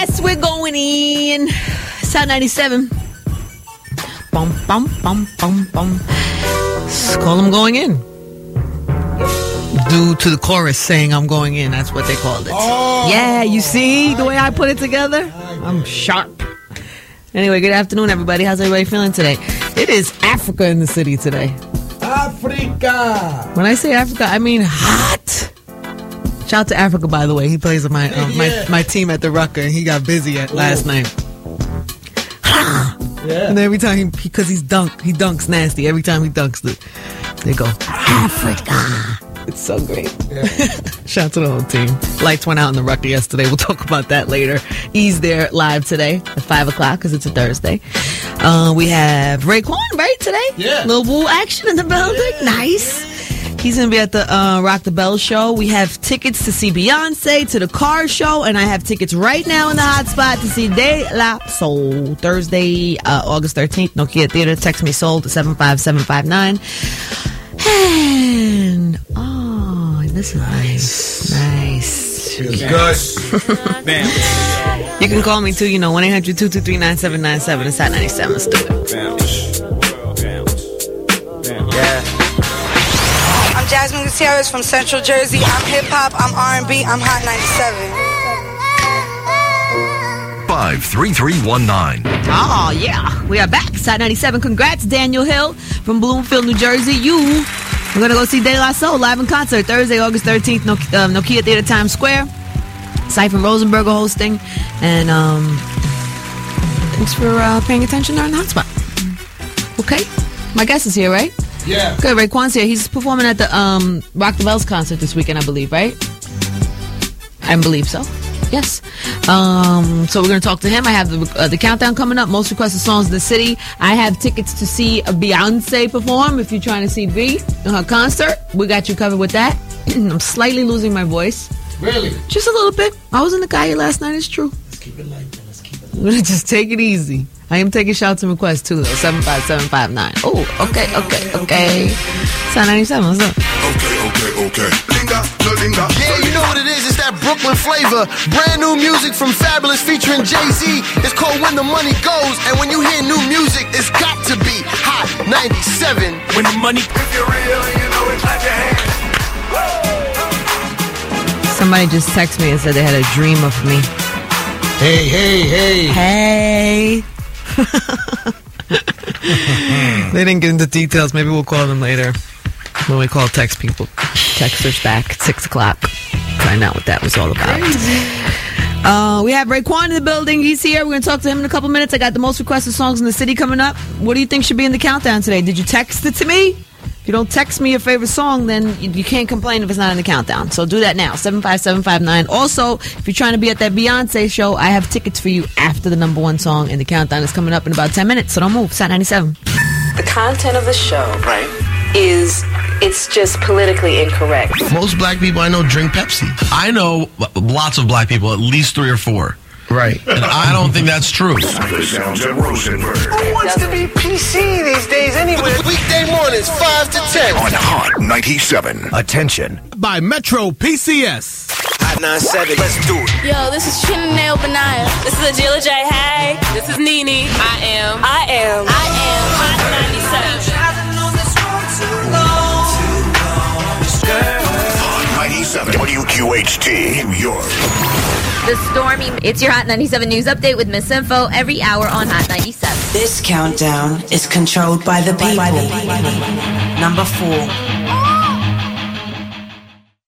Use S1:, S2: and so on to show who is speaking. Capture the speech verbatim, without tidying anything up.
S1: Yes, we're going in. Sound ninety-seven. Bum, bum, bum, bum, bum. Let's call them going in. Due to the chorus saying I'm going in. That's what they called it. Oh, yeah, you see the way I put it together? I'm sharp. Anyway, good afternoon, everybody. How's everybody feeling today? It is Africa in the city today.
S2: Africa.
S1: When I say Africa, I mean hot. Shout out to Africa, by the way. He plays on my um, yeah. my, my team at the Rucker, and he got busy at last night. Yeah. And every time, he, because he's dunk, he dunks nasty. Every time he dunks, they go, Africa. It's so great. Yeah. Shout out to the whole team. Lights went out in the Rucker yesterday. We'll talk about that later. He's there live today at five o'clock because it's a Thursday. Uh, we have Raekwon, right, today?
S2: Yeah.
S1: Little Woo action in the building. Yeah. Nice. He's going to be at the uh, Rock the Bell show. We have tickets to see Beyonce, to the Cars show, and I have tickets right now in the hot spot to see De La Soul. Thursday, uh, August thirteenth, Nokia Theater. Text me SOUL to seven five seven five nine. And, oh, this is nice. Nice.
S2: Feels good.
S1: Bam. You can call me too, you know, one eight hundred two two three nine seven nine seven. It's at ninety-seven. Let's do it.
S2: Yeah.
S3: I'm Jasmine Gutierrez from Central Jersey. I'm hip-hop, I'm R and B, I'm Hot ninety-seven.
S4: five three three one nine.
S1: Oh, yeah. We are back. It's Hot ninety-seven. Congrats, Daniel Hill from Bloomfield, New Jersey. You, we're going to go see De La Soul live in concert Thursday, August thirteenth, no- uh, Nokia Theater, Times Square. Cypher Rosenberger hosting. And um, thanks for uh, paying attention during the hotspot. Okay. My guest is here, right?
S2: Yeah.
S1: Good. Raekwon's here. He's performing at the um, Rock the Bells concert this weekend, I believe, right? I believe so. Yes. Um, so we're going to talk to him. I have the, uh, the countdown coming up. Most requested songs in the city. I have tickets to see a Beyonce perform. If you're trying to see B in her concert, we got you covered with that. I'm slightly losing my voice.
S2: Really?
S1: Just a little bit. I was in the Calle last night. It's true.
S2: Let's keep it light. Let's keep it light.
S1: I'm going to just take it easy. I am taking shouts and requests too, though. seven five seven five nine. Oh, okay, okay, okay. Sound ninety-seven, what's up?
S5: Okay, okay, okay. Linga, linga.
S6: Yeah, you know what it is. It's that Brooklyn flavor. Brand new music from Fabulous featuring Jay-Z. It's called When the Money Goes. And when you hear new music, it's got to be Hot ninety-seven.
S5: When the money, if you're real, you know it, clap your hands.
S1: Somebody just texted me and said they had a dream of me.
S2: Hey, hey, hey.
S1: Hey. They didn't get into details. Maybe we'll call them later when we call text people. Texters back at six o'clock. Find out what that was all about. Uh, we have Raekwon in the building. He's here. We're going to talk to him in a couple minutes. I got the most requested songs in the city coming up. What do you think should be in the countdown today? Did you text it to me? If you don't text me your favorite song, then you, you can't complain if it's not in the countdown. So do that now, seven five seven five nine. Also, if you're trying to be at that Beyonce show, I have tickets for you after the number one song, and the countdown is coming up in about ten minutes, so don't move. It's at ninety-seven.
S7: The content of the show
S6: Right.
S7: is, it's just politically incorrect.
S6: Most black people I know drink Pepsi.
S8: I know lots of black people, at least three or four.
S6: Right.
S8: And I don't think that's true.
S5: The sounds of Rosenberg.
S6: Who wants to be P C these days anyway? Weekday mornings, five to ten.
S5: On Hot ninety-seven.
S4: Attention.
S9: By Metro P C S.
S6: Hot ninety-seven, let's do it.
S10: Yo, this is Trinidad Benaya. This is Adila J. Hey. This is Nene. I am. I am. I am. Hot ninety-seven.
S5: Hot ninety-seven. W Q H T, New York.
S11: The Stormy. It's your Hot ninety-seven News Update with Miss Info every hour on Hot ninety-seven.
S12: This countdown is controlled by the people. Number four.